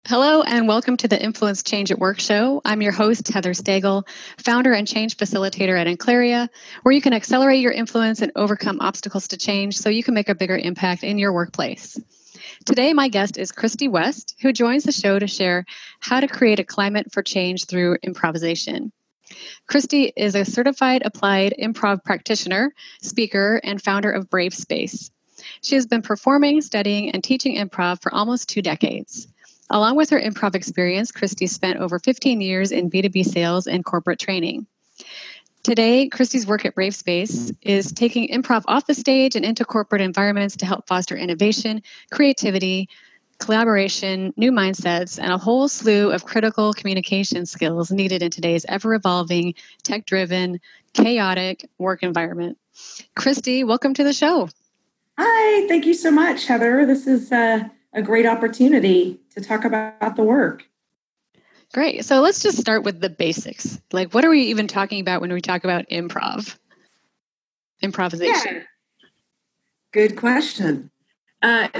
Hello and welcome to the Influence Change at Work show. I'm your host, Heather Stagel, founder and change facilitator at Enclaria, where you can accelerate your influence and overcome obstacles to change so you can make a bigger impact in your workplace. Today, my guest is Christy West, who joins the show to share how to create a climate for change through improvisation. Christy is a certified applied improv practitioner, speaker, and founder of Brave Space. She has been performing, studying, and teaching improv for almost 2 decades. Along with her improv experience, Christy spent over 15 years in B2B sales and corporate training. Today, Christy's work at Brave Space is taking improv off the stage and into corporate environments to help foster innovation, creativity, collaboration, new mindsets, and a whole slew of critical communication skills needed in today's ever-evolving, tech-driven, chaotic work environment. Christy, welcome to the show. Hi, thank you so much, Heather. This is a great opportunity to talk about the work. Great. So let's just start with the basics. Like, what are we even talking about when we talk about improvisation? Yeah. Good question. Improv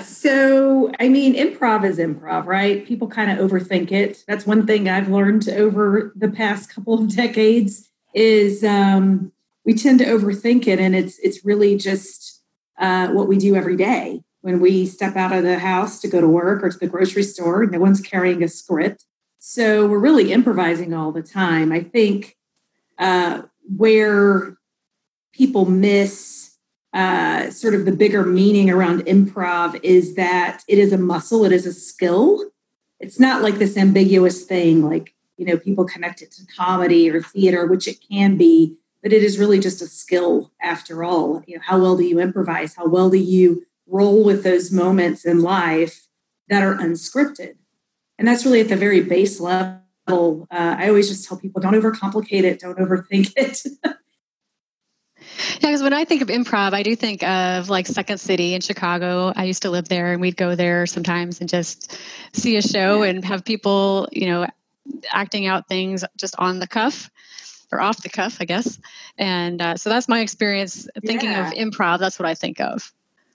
is improv, right? People kind of overthink it. That's one thing I've learned over the past couple of decades is we tend to overthink it, and it's really just what we do every day. When we step out of the house to go to work or to the grocery store, no one's carrying a script. So we're really improvising all the time. I think where people miss sort of the bigger meaning around improv is that it is a muscle, it is a skill. It's not like this ambiguous thing, like, people connect it to comedy or theater, which it can be, but it is really just a skill after all. How well do you improvise? How well do you roll with those moments in life that are unscripted? And that's really at the very base level. I always just tell people, don't overcomplicate it. Don't overthink it. Yeah, because when I think of improv, I do think of like Second City in Chicago. I used to live there, and we'd go there sometimes and just see a show and have people, acting out things just on the cuff or off the cuff, I guess. And so that's my experience thinking of improv. That's what I think of.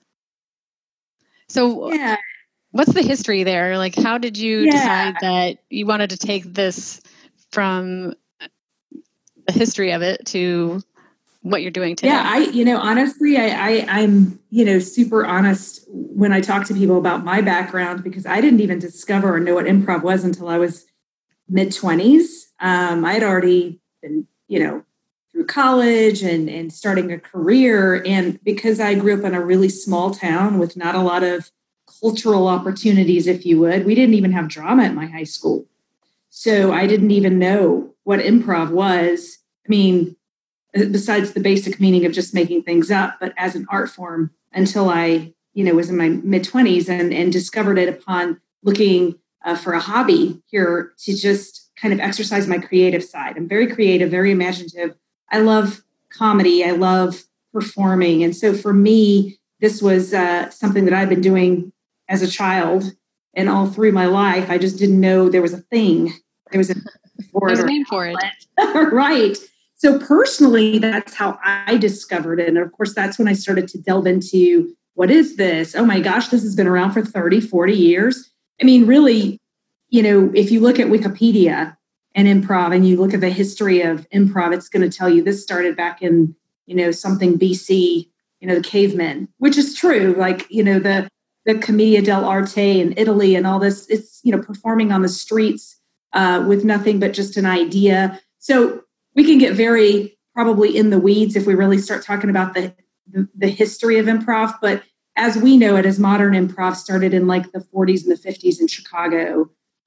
So what's the history there? Like, how did you decide that you wanted to take this from the history of it to what you're doing today? Yeah, honestly, I'm, super honest when I talk to people about my background, because I didn't even discover or know what improv was until I was mid-20s. I had already been, through college and starting a career. And because I grew up in a really small town with not a lot of cultural opportunities, if you would, we didn't even have drama at my high school. So I didn't even know what improv was. I mean, besides the basic meaning of just making things up, but as an art form until I, was in my mid-20s and discovered it upon looking for a hobby here to just kind of exercise my creative side. I'm very creative, very imaginative. I love comedy. I love performing. And so for me, this was something that I've been doing as a child and all through my life. I just didn't know there was a thing. There was a name for it. Right. So personally, that's how I discovered it. And of course, that's when I started to delve into, what is this? Oh my gosh, this has been around for 30, 40 years. I mean, really, if you look at Wikipedia and improv and you look at the history of improv, it's going to tell you this started back in, something BC, the cavemen, which is true. Like, the Commedia dell'arte in Italy and all this, it's, performing on the streets with nothing but just an idea. So we can get very probably in the weeds if we really start talking about the history of improv. But as we know it, as modern improv started in like the 40s and the 50s in Chicago.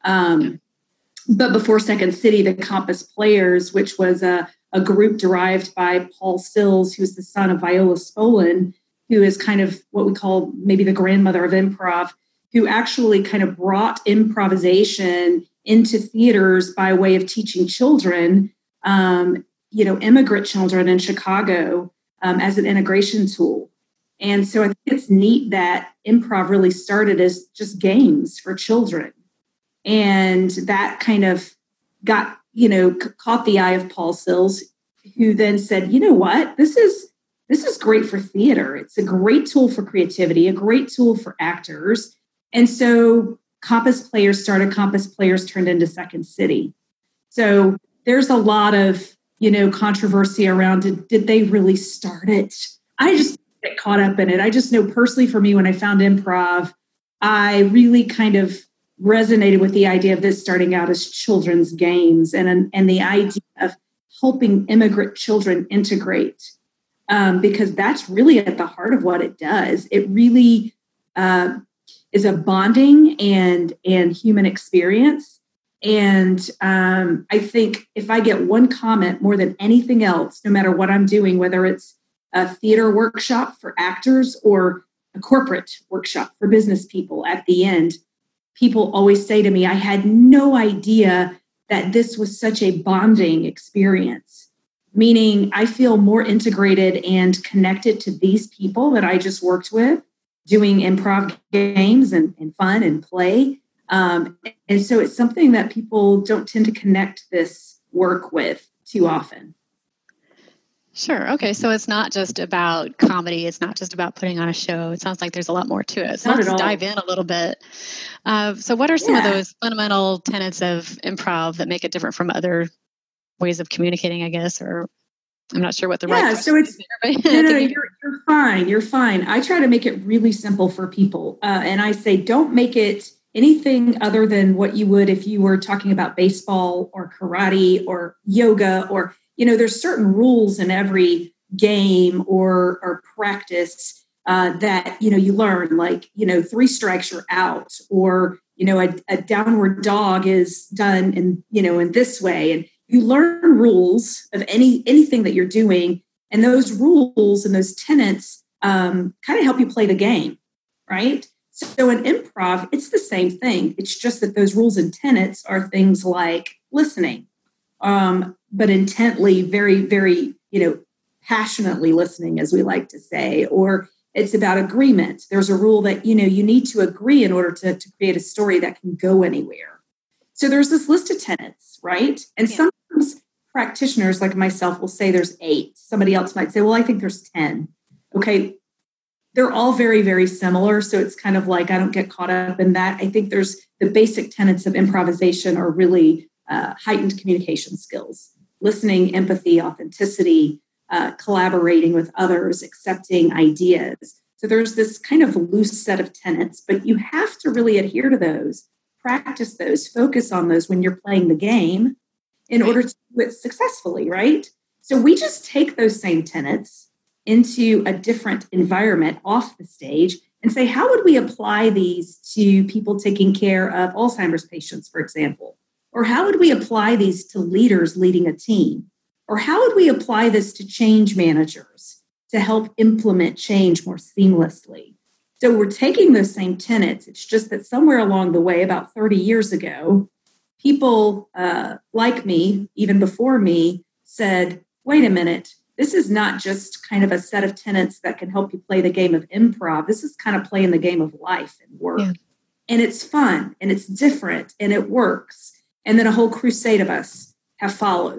But before Second City, the Compass Players, which was a group derived by Paul Sills, who is the son of Viola Spolin, who is kind of what we call maybe the grandmother of improv, who actually kind of brought improvisation into theaters by way of teaching children, immigrant children in Chicago as an integration tool. And so I think it's neat that improv really started as just games for children. And that kind of got, caught the eye of Paul Sills, who then said, you know what, this is great for theater. It's a great tool for creativity, a great tool for actors. And so Compass Players started, Compass Players turned into Second City. So there's a lot of, controversy around it. Did they really start it? I just get caught up in it. I just know personally for me, when I found improv, I really kind of resonated with the idea of this starting out as children's games and the idea of helping immigrant children integrate, because that's really at the heart of what it does. It really is a bonding and human experience. And I think if I get one comment more than anything else, no matter what I'm doing, whether it's a theater workshop for actors or a corporate workshop for business people, at the end, people always say to me, I had no idea that this was such a bonding experience, meaning I feel more integrated and connected to these people that I just worked with, doing improv games and fun and play. And so it's something that people don't tend to connect this work with too often. Sure. Okay. So it's not just about comedy. It's not just about putting on a show. It sounds like there's a lot more to it. So let's dive in a little bit. So what are some of those fundamental tenets of improv that make it different from other ways of communicating, I guess, or I'm not sure what the right so it's there, no, you're fine. You're fine. I try to make it really simple for people. And I say, don't make it anything other than what you would if you were talking about baseball or karate or yoga, or, there's certain rules in every game or practice that, you learn, like, 3 strikes you're out, or, a downward dog is done in this way. And you learn rules of anything that you're doing. And those rules and those tenets kind of help you play the game, right? So in improv, it's the same thing. It's just that those rules and tenets are things like listening, but intently, very, very, passionately listening, as we like to say, or it's about agreement. There's a rule that, you need to agree in order to create a story that can go anywhere. So there's this list of tenets, right? And sometimes practitioners like myself will say there's 8. Somebody else might say, well, I think there's 10. Okay. They're all very, very similar. So it's kind of like, I don't get caught up in that. I think there's the basic tenets of improvisation are really heightened communication skills, listening, empathy, authenticity, collaborating with others, accepting ideas. So there's this kind of loose set of tenets, but you have to really adhere to those, practice those, focus on those when you're playing the game in order to do it successfully, right? So we just take those same tenets into a different environment off the stage and say, how would we apply these to people taking care of Alzheimer's patients, for example? Or how would we apply these to leaders leading a team? Or how would we apply this to change managers to help implement change more seamlessly? So we're taking those same tenets. It's just that somewhere along the way, about 30 years ago, people like me, even before me, said, wait a minute, this is not just kind of a set of tenets that can help you play the game of improv. This is kind of playing the game of life and work. Yeah. And it's fun and it's different and it works. And then a whole crusade of us have followed.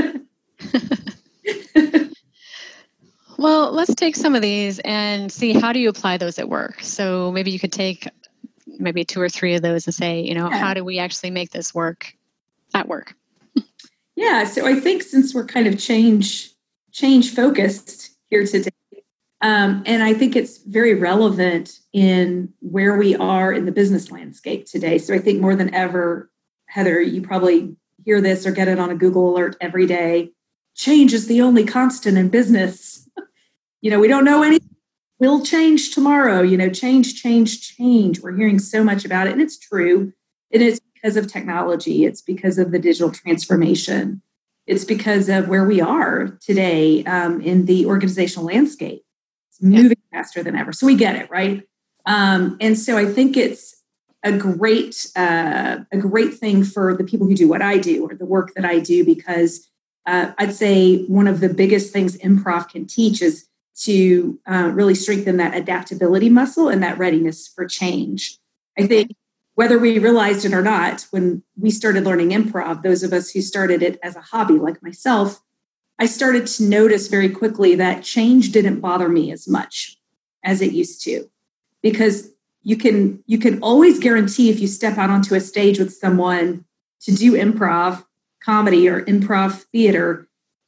Well, let's take some of these and see, how do you apply those at work? So maybe you could take maybe 2 or 3 of those and say, how do we actually make this work at work? Yeah. So I think since we're kind of change focused here today, and I think it's very relevant in where we are in the business landscape today. So I think more than ever, Heather, you probably hear this or get it on a Google alert every day. Change is the only constant in business. We don't know anything will change tomorrow. Change. We're hearing so much about it. And it's true. It is because of technology. It's because of the digital transformation. It's because of where we are today in the organizational landscape. It's moving faster than ever. So we get it, right? And so I think it's a great thing for the people who do what I do or the work that I do, because I'd say one of the biggest things improv can teach is to really strengthen that adaptability muscle and that readiness for change. I think whether we realized it or not, when we started learning improv, those of us who started it as a hobby, like myself, I started to notice very quickly that change didn't bother me as much as it used to, because you can always guarantee if you step out onto a stage with someone to do improv comedy or improv theater,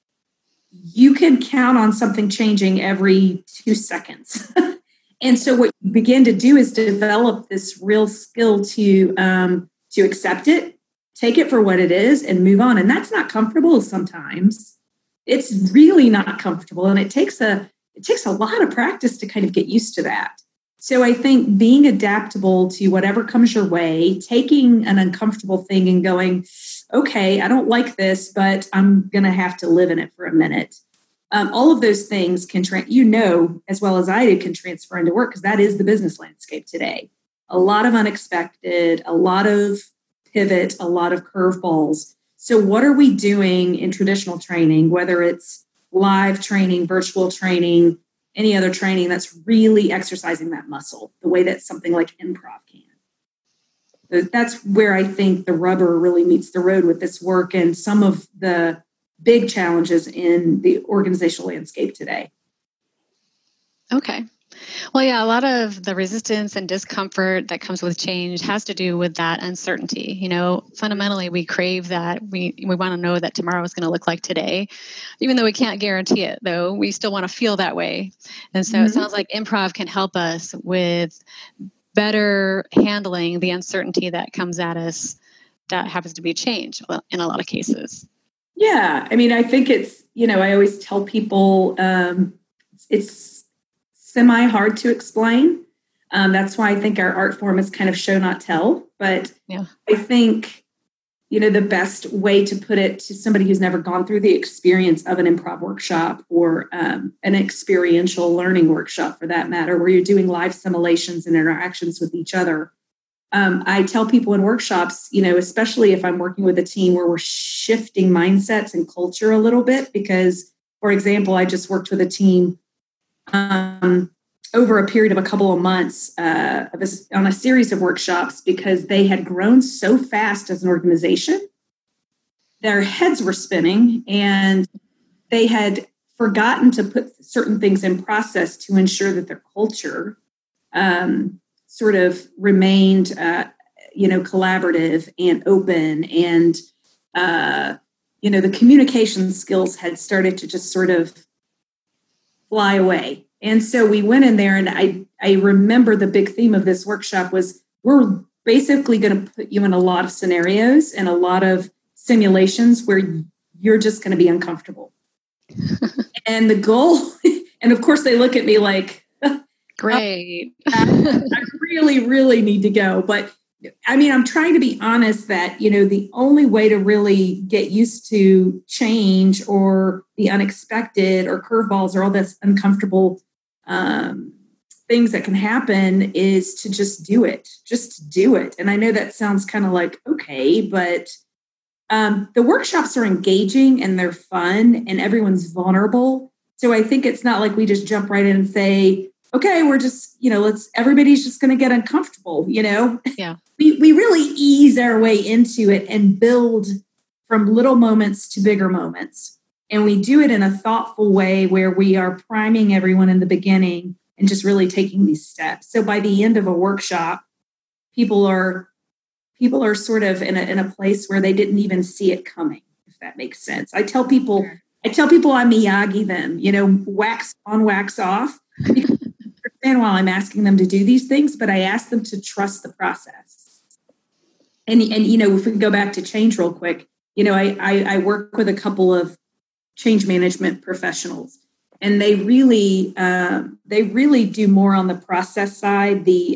you can count on something changing every 2 seconds. And so what you begin to do is develop this real skill to accept it, take it for what it is, and move on. And that's not comfortable sometimes. It's really not comfortable. And it takes a lot of practice to kind of get used to that. So I think being adaptable to whatever comes your way, taking an uncomfortable thing and going, okay, I don't like this, but I'm going to have to live in it for a minute. All of those things can, as well as I do, can transfer into work, because that is the business landscape today. A lot of unexpected, a lot of pivot, a lot of curveballs. So what are we doing in traditional training, whether it's live training, virtual training, any other training that's really exercising that muscle, the way that something like improv can? That's where I think the rubber really meets the road with this work and some of the big challenges in the organizational landscape today. Okay. Well, yeah, a lot of the resistance and discomfort that comes with change has to do with that uncertainty. Fundamentally, we crave that. We want to know that tomorrow is going to look like today. Even though we can't guarantee it, though, we still want to feel that way. And so It sounds like improv can help us with better handling the uncertainty that comes at us that happens to be change in a lot of cases. Yeah. I mean, I think it's, I always tell people it's semi hard to explain. That's why I think our art form is kind of show, not tell. But yeah. I think, the best way to put it to somebody who's never gone through the experience of an improv workshop or an experiential learning workshop, for that matter, where you're doing live simulations and interactions with each other. I tell people in workshops, especially if I'm working with a team where we're shifting mindsets and culture a little bit, because, for example, I just worked with a team over a period of a couple of months on a series of workshops, because they had grown so fast as an organization. Their heads were spinning and they had forgotten to put certain things in process to ensure that their culture sort of remained, collaborative and open, and, the communication skills had started to just sort of fly away. And so we went in there, and I remember the big theme of this workshop was, we're basically going to put you in a lot of scenarios and a lot of simulations where you're just going to be uncomfortable. And the goal, and of course they look at me like, great. I really, really need to go. But I mean, I'm trying to be honest that, the only way to really get used to change or the unexpected or curveballs or all this uncomfortable things that can happen is to just do it. Just do it. And I know that sounds kind of like, okay, but the workshops are engaging and they're fun and everyone's vulnerable. So I think it's not like we just jump right in and say, okay, we're just, everybody's just going to get uncomfortable, Yeah. We really ease our way into it and build from little moments to bigger moments. And we do it in a thoughtful way where we are priming everyone in the beginning and just really taking these steps. So by the end of a workshop, people are sort of in a place where they didn't even see it coming, if that makes sense. I tell people I Miyagi them, wax on, wax off. And while I'm asking them to do these things, but I ask them to trust the process. And if we go back to change real quick, I work with a couple of change management professionals, and they really do more on the process side, the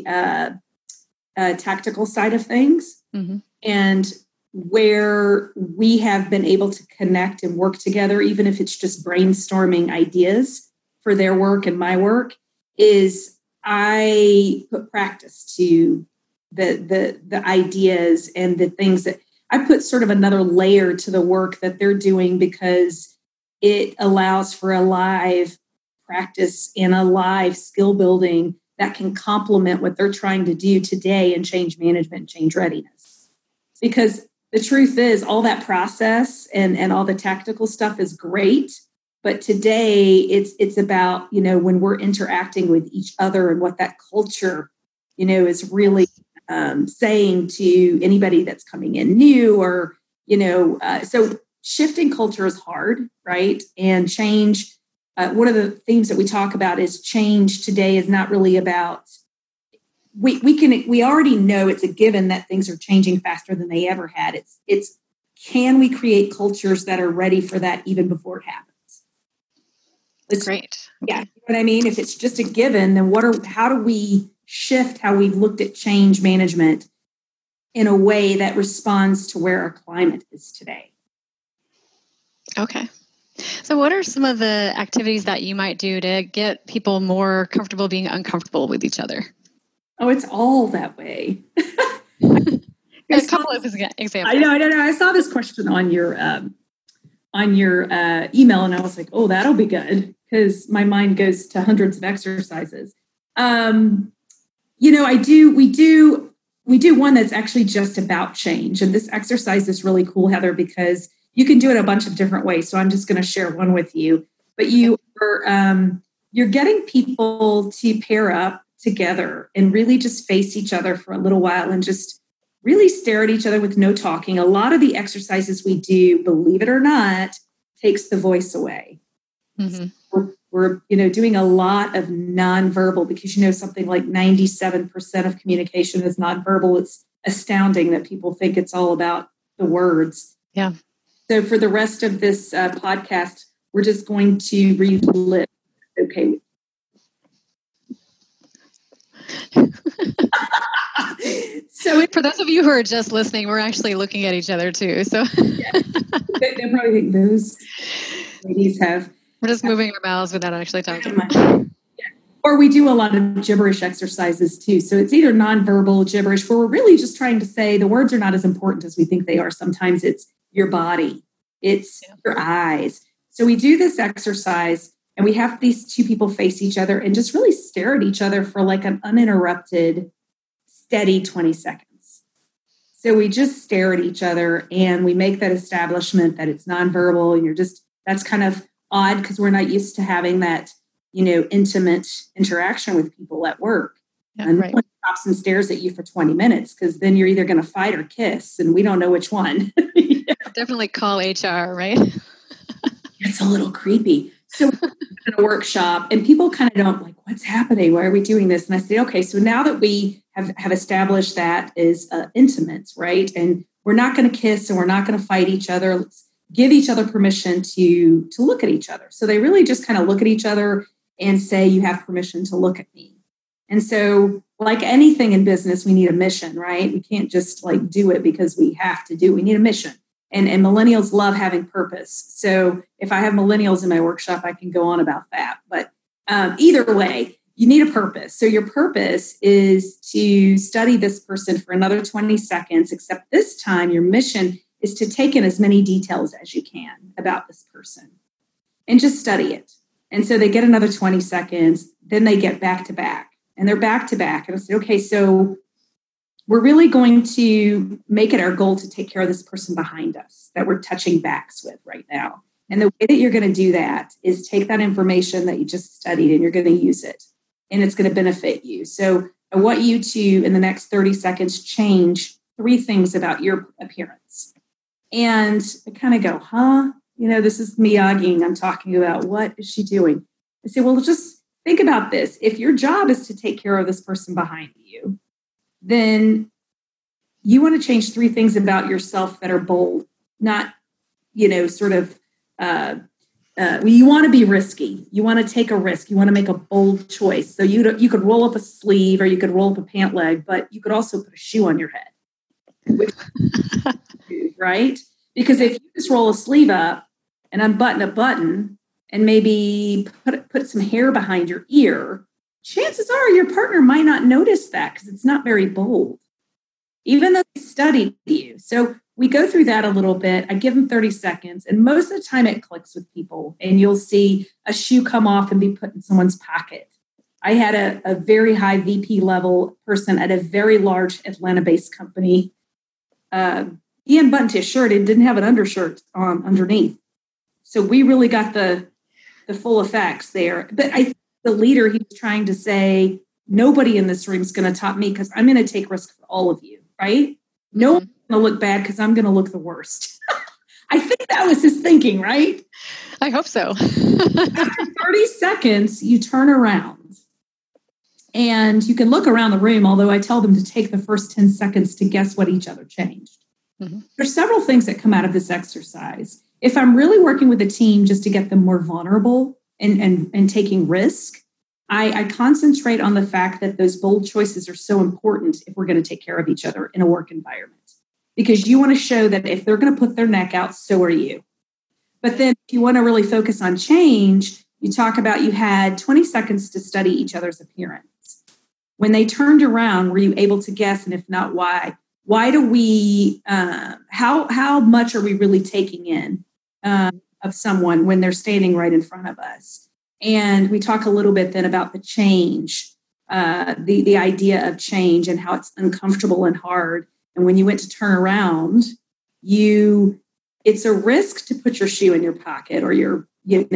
tactical side of things. Mm-hmm. And where we have been able to connect and work together, even if it's just brainstorming ideas for their work and my work, is I put practice to the ideas and the things that I put sort of another layer to the work that they're doing, because it allows for a live practice and a live skill building that can complement what they're trying to do today in change management and change readiness. Because the truth is, all that process and all the tactical stuff is great. But today it's about, when we're interacting with each other and what that culture is really saying to anybody that's coming in new or, so shifting culture is hard, right? And change, one of the themes that we talk about is change today is not really about, we already know it's a given that things are changing faster than they ever had. It's can we create cultures that are ready for that even before it happens? Great. Yeah. You know what I mean? If it's just a given, then how do we shift how we've looked at change management in a way that responds to where our climate is today? Okay. So what are some of the activities that you might do to get people more comfortable being uncomfortable with each other? Oh, it's all that way. A couple of examples. I know. I saw this question on your email, and I was like, "Oh, that'll be good," because my mind goes to hundreds of exercises. We do one that's actually just about change, and this exercise is really cool, Heather, because you can do it a bunch of different ways. So I'm just going to share one with you. But you're getting people to pair up together and really just face each other for a little while and just really stare at each other with no talking. A lot of the exercises we do, believe it or not, takes the voice away. Mm-hmm. So we're doing a lot of nonverbal because something like 97% of communication is nonverbal. It's astounding that people think it's all about the words. Yeah. So for the rest of this podcast, we're just going to relive. Okay. So for those of you who are just listening, we're actually looking at each other too. So yes. They probably think those ladies have. We're just moving our mouths without actually talking. Or we do a lot of gibberish exercises too. So it's either nonverbal gibberish where we're really just trying to say the words are not as important as we think they are. Sometimes it's your body, it's your eyes. So we do this exercise and we have these two people face each other and just really stare at each other for like an uninterrupted, steady 20 seconds. So we just stare at each other and we make that establishment that it's nonverbal. And that's kind of odd because we're not used to having that, intimate interaction with people at work. Yeah, and right. No one stops and stares at you for 20 minutes because then you're either going to fight or kiss and we don't know which one. Yeah. Definitely call HR, right? It's a little creepy. So we're in a workshop and people kind of don't like, what's happening? Why are we doing this? And I say, okay, so now that we have established that is intimate, right? And we're not going to kiss and we're not going to fight each other. Let's give each other permission to look at each other. So they really just kind of look at each other and say, you have permission to look at me. And so like anything in business, we need a mission, right? We can't just like do it because we have to do it. We need a mission. And millennials love having purpose. So if I have millennials in my workshop, I can go on about that. But either way, you need a purpose. So your purpose is to study this person for another 20 seconds, except this time your mission is to take in as many details as you can about this person and just study it. And so they get another 20 seconds, then they get back to back and they're back to back. And I said, okay, so we're really going to make it our goal to take care of this person behind us that we're touching backs with right now. And the way that you're going to do that is take that information that you just studied and you're going to use it and it's going to benefit you. So I want you to, in the next 30 seconds, change 3 things about your appearance. And I kind of go, this is Miyagi. I'm talking about what is she doing? I say, well, just think about this. If your job is to take care of this person behind you, then you want to change 3 things about yourself that are bold, not, you want to be risky. You want to take a risk. You want to make a bold choice. So you could roll up a sleeve or you could roll up a pant leg, but you could also put a shoe on your head. Right? Because if you just roll a sleeve up and unbutton a button and maybe put some hair behind your ear, chances are your partner might not notice that because it's not very bold, even though they studied you. So we go through that a little bit. I give them 30 seconds, and most of the time it clicks with people, and you'll see a shoe come off and be put in someone's pocket. I had a very high VP level person at a very large Atlanta-based company. He unbuttoned his shirt and didn't have an undershirt on underneath. So we really got the full effects there. But I think the leader, he was trying to say, nobody in this room is going to top me because I'm going to take risks for all of you, right? No one's going to look bad because I'm going to look the worst. I think that was his thinking, right? I hope so. After 30 seconds, you turn around and you can look around the room, although I tell them to take the first 10 seconds to guess what each other changed. There's several things that come out of this exercise. If I'm really working with a team just to get them more vulnerable and taking risk, I concentrate on the fact that those bold choices are so important if we're going to take care of each other in a work environment. Because you want to show that if they're going to put their neck out, so are you. But then if you want to really focus on change, you talk about you had 20 seconds to study each other's appearance. When they turned around, were you able to guess? And if not, why? Why do we, how much are we really taking in of someone when they're standing right in front of us? And we talk a little bit then about the change, the idea of change and how it's uncomfortable and hard. And when you went to turn around, it's a risk to put your shoe in your pocket or your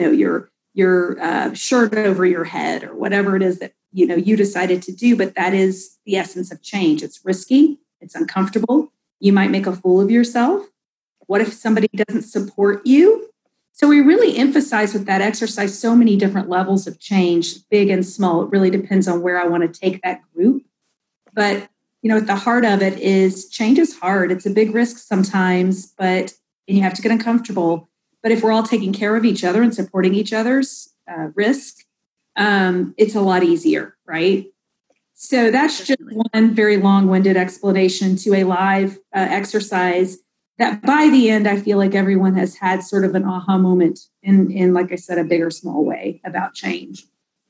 shirt over your head or whatever it is that, you decided to do. But that is the essence of change. It's risky. It's uncomfortable. You might make a fool of yourself. What if somebody doesn't support you? So we really emphasize with that exercise so many different levels of change, big and small. It really depends on where I want to take that group. But at the heart of it is change is hard. It's a big risk sometimes, and you have to get uncomfortable. But if we're all taking care of each other and supporting each other's risk, it's a lot easier, right? So that's just one very long-winded explanation to a live exercise that by the end, I feel like everyone has had sort of an aha moment in, like I said, a big or small way about change.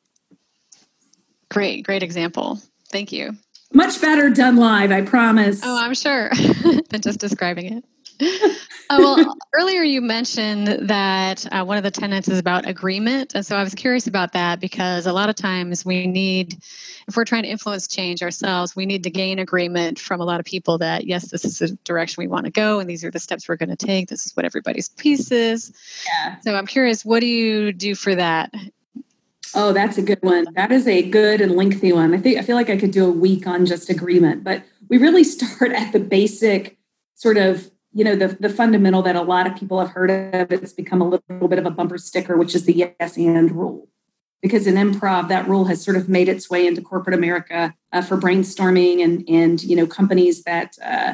Great example. Thank you. Much better done live, I promise. Oh, I'm sure, than just describing it. Well, earlier you mentioned that one of the tenets is about agreement. And so I was curious about that because a lot of times if we're trying to influence change ourselves, we need to gain agreement from a lot of people that, yes, this is the direction we want to go and these are the steps we're going to take. This is what everybody's piece is. Yeah. So I'm curious, what do you do for that? Oh, that's a good one. That is a good and lengthy one. I feel like I could do a week on just agreement, but we really start at the basic sort of, the fundamental that a lot of people have heard of. It's become a little bit of a bumper sticker, which is the yes and rule. Because in improv, that rule has sort of made its way into corporate America for brainstorming and companies that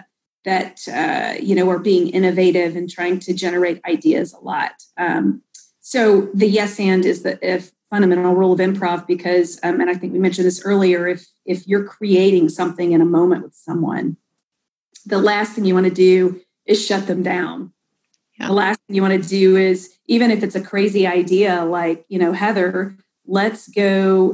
are being innovative and trying to generate ideas a lot. So the yes and is the fundamental rule of improv because, and I think we mentioned this earlier, if you're creating something in a moment with someone, the last thing you want to do is shut them down. Yeah. The last thing you want to do is, even if it's a crazy idea, like, Heather, let's go,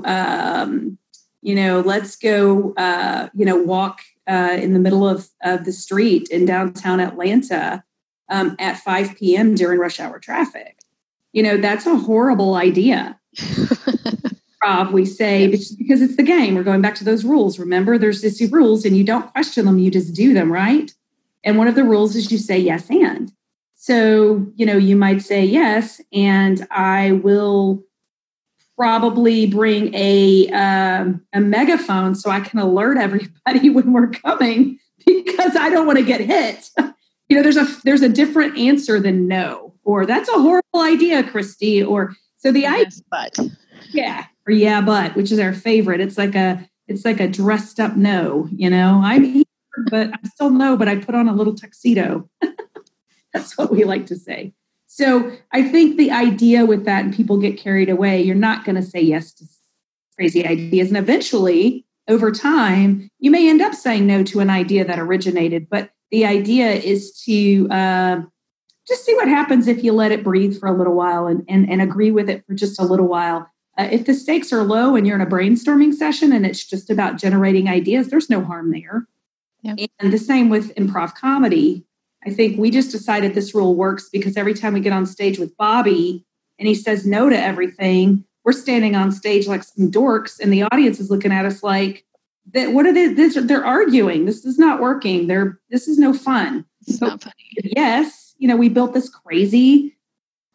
walk in the middle of the street in downtown Atlanta at 5 p.m. during rush hour traffic. That's a horrible idea. We say, because it's the game. We're going back to those rules. Remember, there's these rules and you don't question them. You just do them, right? And one of the rules is you say yes and. So, you might say yes, and I will probably bring a megaphone so I can alert everybody when we're coming because I don't want to get hit. There's a different answer than no, or that's a horrible idea, Christy, or so the idea. Yes, but or yeah, but, which is our favorite. It's like a dressed up no. I'm here, but I'm still no, but I put on a little tuxedo. That's what we like to say. So I think the idea with that, and people get carried away, you're not going to say yes to crazy ideas. And eventually, over time, you may end up saying no to an idea that originated. But the idea is to just see what happens if you let it breathe for a little while and agree with it for just a little while. If the stakes are low and you're in a brainstorming session and it's just about generating ideas, there's no harm there. Yeah. And the same with improv comedy. I think we just decided this rule works because every time we get on stage with Bobby and he says no to everything, we're standing on stage like some dorks and the audience is looking at us like, what are they? They're arguing. This is not working. This is no fun. It's not funny. Yes. We built this crazy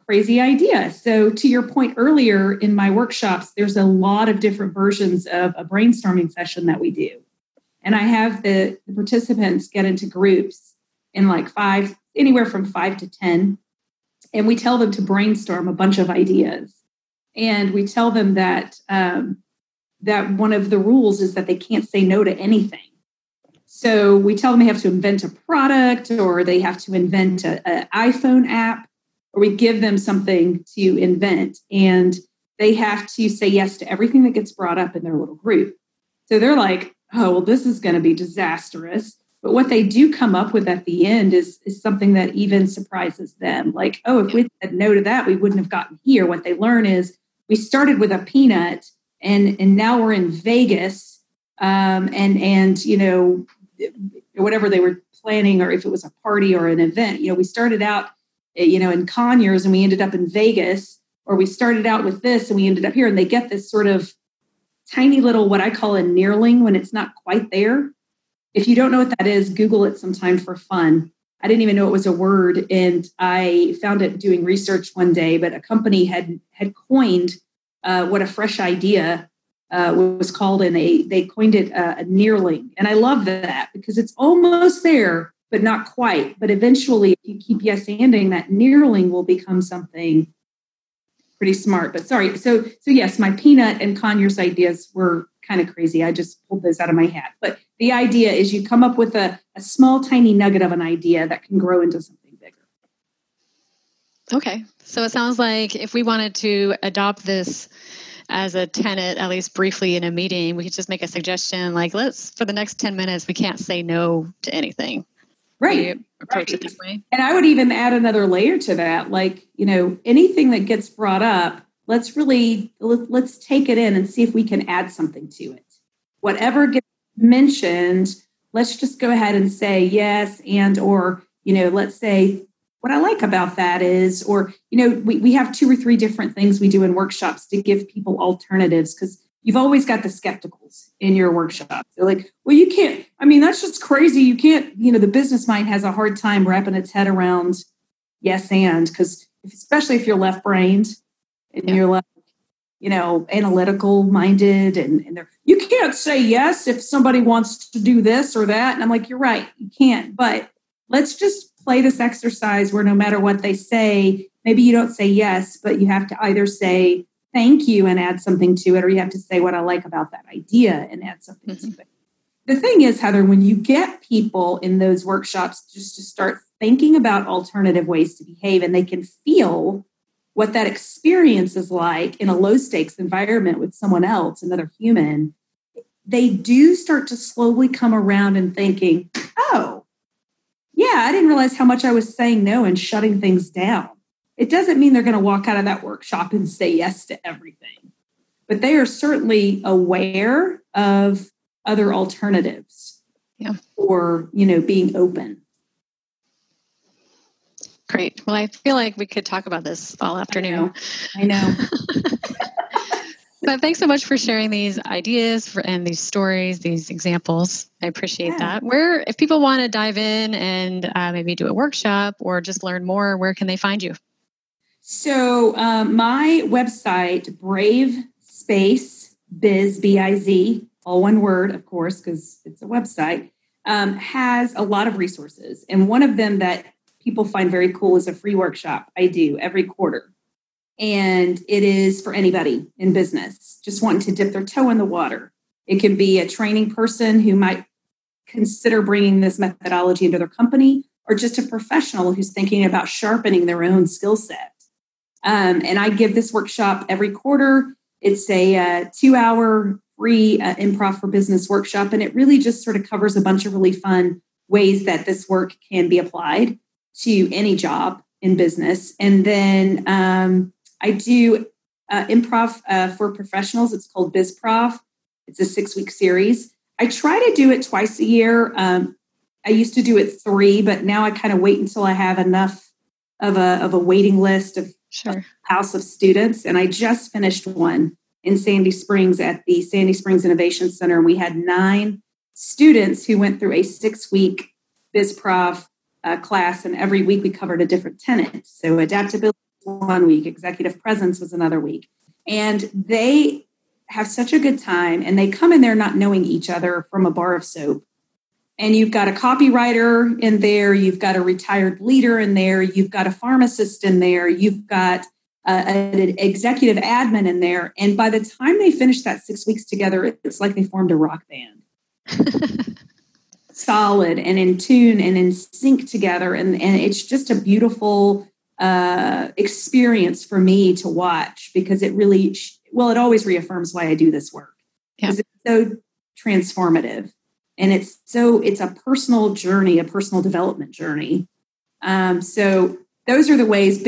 crazy idea. So to your point earlier, in my workshops, there's a lot of different versions of a brainstorming session that we do. And I have the participants get into groups in like anywhere from 5 to 10. And we tell them to brainstorm a bunch of ideas. And we tell them that that one of the rules is that they can't say no to anything. So we tell them they have to invent a product, or they have to invent an iPhone app, or we give them something to invent. And they have to say yes to everything that gets brought up in their little group. So they're like, oh, well, this is going to be disastrous. But what they do come up with at the end is something that even surprises them. Like, oh, if we said no to that, we wouldn't have gotten here. What they learn is we started with a peanut and now we're in Vegas and you know, whatever they were planning, or if it was a party or an event, you know, we started out, you know, in Conyers and we ended up in Vegas, or we started out with this and we ended up here. And they get this sort of tiny little, what I call a nearling, when it's not quite there. If you don't know what that is, Google it sometime for fun. I didn't even know it was a word, and I found it doing research one day, but a company had coined what a fresh idea was called, and they coined it a nearling. And I love that because it's almost there, but not quite. But eventually, if you keep yes-anding, that nearling will become something pretty smart. But sorry. So yes, my peanut and Conyers ideas were kind of crazy. I just pulled those out of my hat. But the idea is you come up with a small, tiny nugget of an idea that can grow into something bigger. Okay. So it sounds like if we wanted to adopt this as a tenet, at least briefly in a meeting, we could just make a suggestion like, for the next 10 minutes, we can't say no to anything. Right. Approach it that way. And I would even add another layer to that. Like, you know, anything that gets brought up, let's take it in and see if we can add something to it. Whatever gets mentioned, let's just go ahead and say yes. And, or, you know, let's say what I like about that is, or, you know, we have 2 or 3 different things we do in workshops to give people alternatives, because you've always got the skepticals in your workshop. They're like, well, you can't, I mean, that's just crazy. You can't, you know, the business mind has a hard time wrapping its head around yes and, because especially if you're left-brained and you're like, you know, analytical minded, and you can't say yes if somebody wants to do this or that. And I'm like, you're right, you can't. But let's just play this exercise where no matter what they say, maybe you don't say yes, but you have to either say thank you and add something to it, or you have to say what I like about that idea and add something to it. The thing is, Heather, when you get people in those workshops just to start thinking about alternative ways to behave, and they can feel what that experience is like in a low stakes environment with someone else, another human, they do start to slowly come around and thinking, oh, yeah, I didn't realize how much I was saying no and shutting things down. It doesn't mean they're going to walk out of that workshop and say yes to everything, but they are certainly aware of other alternatives, or, you know, being open. Great. Well, I feel like we could talk about this all afternoon. I know. But thanks so much for sharing these ideas and these stories, these examples. I appreciate that. If people want to dive in and maybe do a workshop or just learn more, where can they find you? So my website, Brave Space Biz, B-I-Z, all one word, of course, because it's a website, has a lot of resources. And one of them that people find very cool is a free workshop I do every quarter. And it is for anybody in business, just wanting to dip their toe in the water. It can be a training person who might consider bringing this methodology into their company, or just a professional who's thinking about sharpening their own skill set. And I give this workshop every quarter. It's a 2-hour free improv for business workshop. And it really just sort of covers a bunch of really fun ways that this work can be applied to any job in business. And then I do improv for professionals. It's called BizProv. It's a 6-week series. I try to do it twice a year. I used to do it 3, but now I kind of wait until I have enough of a waiting list of a house of students. And I just finished one in Sandy Springs at the Sandy Springs Innovation Center. And we had 9 students who went through a 6-week BizProv class. And every week we covered a different tenet. So adaptability, one week. Executive presence was another week. And they have such a good time, and they come in there not knowing each other from a bar of soap. And you've got a copywriter in there, you've got a retired leader in there, you've got a pharmacist in there, you've got an executive admin in there. And by the time they finish that 6 weeks together, it's like they formed a rock band. Solid and in tune and in sync together. And it's just a beautiful experience for me to watch, because it really, it always reaffirms why I do this work. Because it's so transformative. And it's a personal journey, a personal development journey. So those are the ways.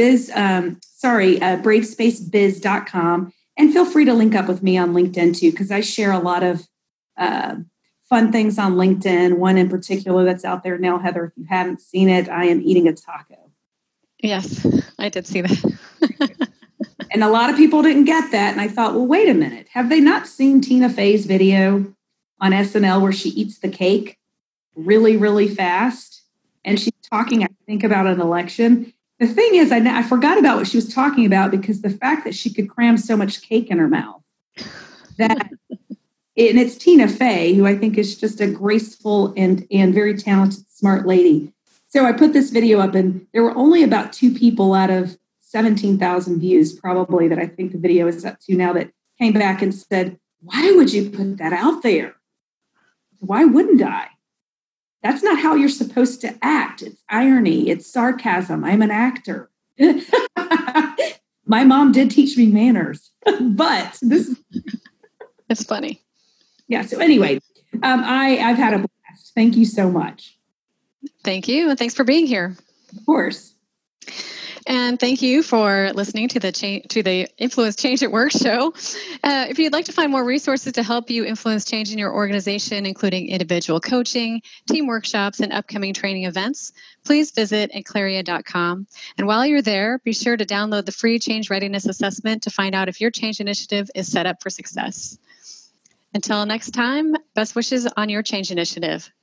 bravespacebiz.com. And feel free to link up with me on LinkedIn too, because I share a lot of fun things on LinkedIn. One in particular that's out there now, Heather, if you haven't seen it, I am eating a taco. Yes, I did see that. And a lot of people didn't get that. And I thought, well, wait a minute. Have they not seen Tina Fey's video on SNL where she eats the cake really, really fast? And she's talking, I think, about an election. The thing is, I forgot about what she was talking about, because the fact that she could cram so much cake in her mouth, and it's Tina Fey, who I think is just a graceful and very talented, smart lady. So I put this video up, and there were only about 2 people out of 17,000 views, probably, that I think the video is up to now, that came back and said, why would you put that out there? Why wouldn't I? That's not how you're supposed to act. It's irony. It's sarcasm. I'm an actor. My mom did teach me manners, but this is... It's funny. Yeah. So anyway, I've had a blast. Thank you so much. Thank you. And thanks for being here. Of course. And thank you for listening to the Influence Change at Work show. If you'd like to find more resources to help you influence change in your organization, including individual coaching, team workshops, and upcoming training events, please visit enclaria.com. And while you're there, be sure to download the free Change Readiness Assessment to find out if your change initiative is set up for success. Until next time, best wishes on your change initiative.